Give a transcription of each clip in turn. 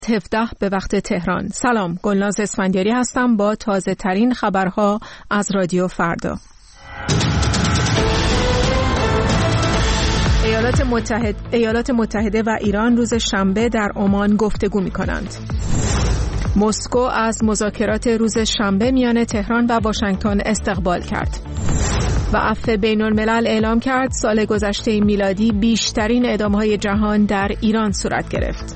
17 به وقت تهران. سلام، گلناز اسفندیاری هستم با تازه ترین خبرها از رادیو فردا. ایالات متحده و ایران روز شنبه در عمان گفتگو می‌کنند. مسکو از مذاکرات روز شنبه میان تهران و واشنگتن استقبال کرد و عفو بین‌الملل اعلام کرد سال گذشته میلادی بیشترین اعدام‌های جهان در ایران صورت گرفت.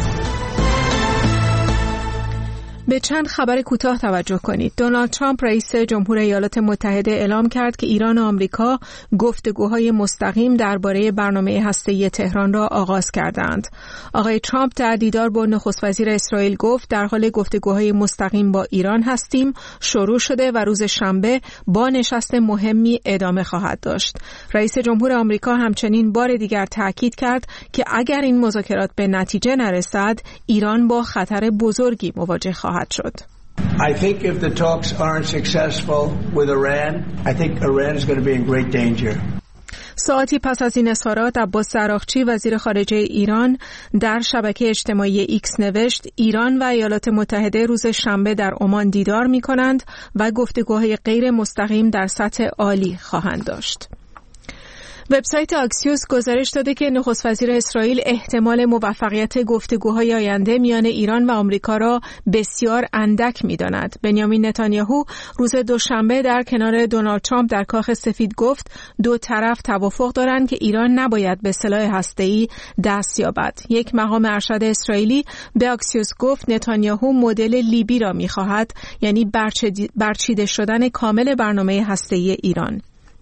به چند خبر کوتاه توجه کنید. دونالد ترامپ رئیس جمهور ایالات متحده اعلام کرد که ایران و آمریکا گفتگوهای مستقیم درباره برنامه هسته‌ای تهران را آغاز کردند. آقای ترامپ در دیدار با نخست وزیر اسرائیل گفت در حال گفتگوهای مستقیم با ایران هستیم، شروع شده و روز شنبه با نشست مهمی ادامه خواهد داشت. رئیس جمهور آمریکا همچنین بار دیگر تاکید کرد که اگر این مذاکرات به نتیجه نرسد، ایران با خطر بزرگی مواجه خواهد شد. I think if the talks aren't successful with Iran, I think Iran is going to be in great danger. ساعتی پس از این اظهارات عباس زراقچی وزیر خارجه ایران در شبکه اجتماعی ایکس نوشت ایران و ایالات متحده روز شنبه در عمان دیدار می‌کنند و گفتگوهای غیر مستقیم در سطح عالی خواهند داشت. وبسایت آکسیوس گزارش داده که نخست وزیر اسرائیل احتمال موفقیت گفتگوهای آینده میان ایران و آمریکا را بسیار اندک می‌داند. بنیامین نتانیاهو روز دوشنبه در کنار دونالد ترامپ در کاخ سفید گفت دو طرف توافق دارند که ایران نباید به سلاح هسته‌ای دست یابد. یک مقام ارشد اسرائیلی به آکسیوس گفت نتانیاهو مدل لیبی را می‌خواهد، یعنی برچیده شدن کامل برنامه هسته‌ای ایران.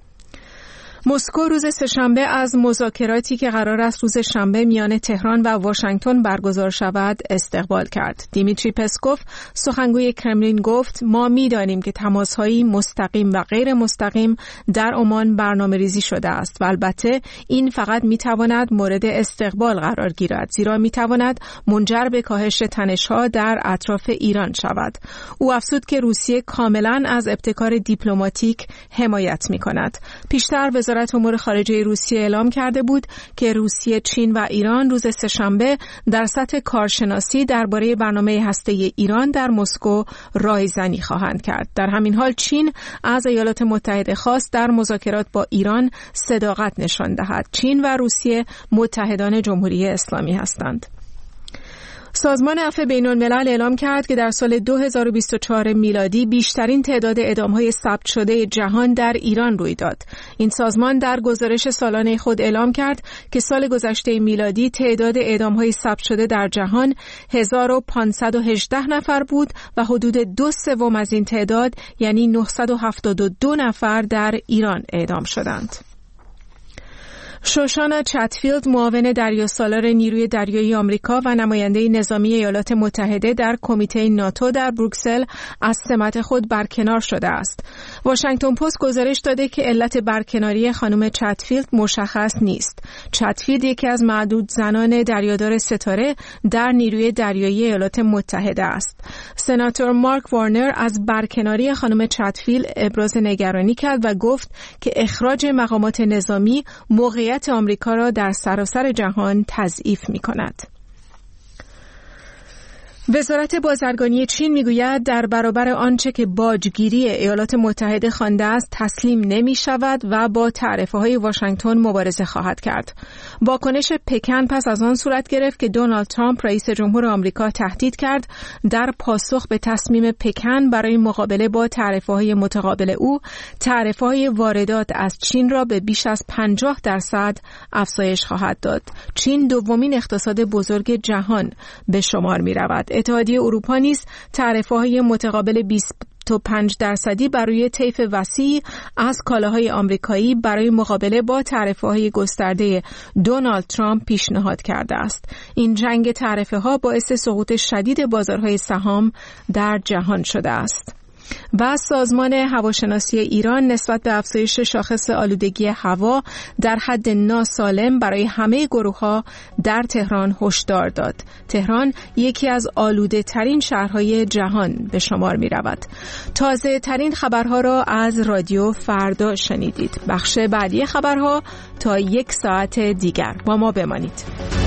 مسکو روز سه‌شنبه از مذاکراتی که قرار است روز شنبه میان تهران و واشنگتن برگزار شود استقبال کرد. دیمیتری پسکوف سخنگوی کرملین گفت ما می‌دانیم که تماس‌های مستقیم و غیر مستقیم در عمان برنامه‌ریزی شده است و البته این فقط می‌تواند مورد استقبال قرار گیرد، زیرا می‌تواند منجر به کاهش تنش‌ها در اطراف ایران شود. او افزود که روسیه کاملاً از ابتکار دیپلماتیک حمایت می‌کند. پیشتر وزارت امور خارجه روسیه اعلام کرده بود که روسیه، چین و ایران روز سه‌شنبه در سطح کارشناسی درباره برنامه هسته‌ای ایران در مسکو رایزنی خواهند کرد. در همین حال چین از ایالات متحده خواست در مذاکرات با ایران صداقت نشان دهد. چین و روسیه متحدان جمهوری اسلامی هستند. سازمان عفو بین‌الملل اعلام کرد که در سال 2024 میلادی بیشترین تعداد اعدام‌های ثبت شده جهان در ایران روی داد. این سازمان در گزارش سالانه خود اعلام کرد که سال گذشته میلادی تعداد اعدام‌های ثبت شده در جهان 1518 نفر بود و حدود 2/3 از این تعداد یعنی 972 نفر در ایران اعدام شدند. شوشانا چتفیلد معاون دریاسالار نیروی دریایی آمریکا و نماینده نظامی ایالات متحده در کمیته ناتو در بروکسل از سمت خود برکنار شده است. واشنگتن پست گزارش داده که علت برکناری خانم چتفیلد مشخص نیست. چتفیلد یکی از معدود زنان دریادار ستاره در نیروی دریایی ایالات متحده است. سناتور مارک وارنر از برکناری خانم چتفیلد ابراز نگرانی کرد و گفت که اخراج مقامات نظامی موقعیت آمریکا را در سراسر جهان تضعیف می‌کند. وزارت بازرگانی چین میگوید در برابر آنچه که باجگیری ایالات متحده خوانده است تسلیم نمی شود و با تعرفه‌های واشنگتن مبارزه خواهد کرد. واکنش پکن پس از آن صورت گرفت که دونالد ترامپ رئیس جمهور آمریکا تهدید کرد در پاسخ به تصمیم پکن برای مقابله با تعرفه‌های متقابل او تعرفه‌های واردات از چین را به بیش از 50% افزایش خواهد داد. چین دومین اقتصاد بزرگ جهان به شمار می‌رود. اتحادیه اروپا نیز تعرفه‌های متقابل 25% برای طیف وسیع از کالاهای آمریکایی برای مقابله با تعرفه‌های گسترده دونالد ترامپ پیشنهاد کرده است. این جنگ تعرفه‌ها باعث سقوط شدید بازارهای سهام در جهان شده است. و سازمان هواشناسی ایران نسبت به افزایش شاخص آلودگی هوا در حد ناسالم برای همه گروه‌ها در تهران هشدار داد. تهران یکی از آلوده ترین شهرهای جهان به شمار می رود. تازه ترین خبرها را از رادیو فردا شنیدید. بخش بعدی خبرها تا 1 ساعت دیگر با ما بمانید.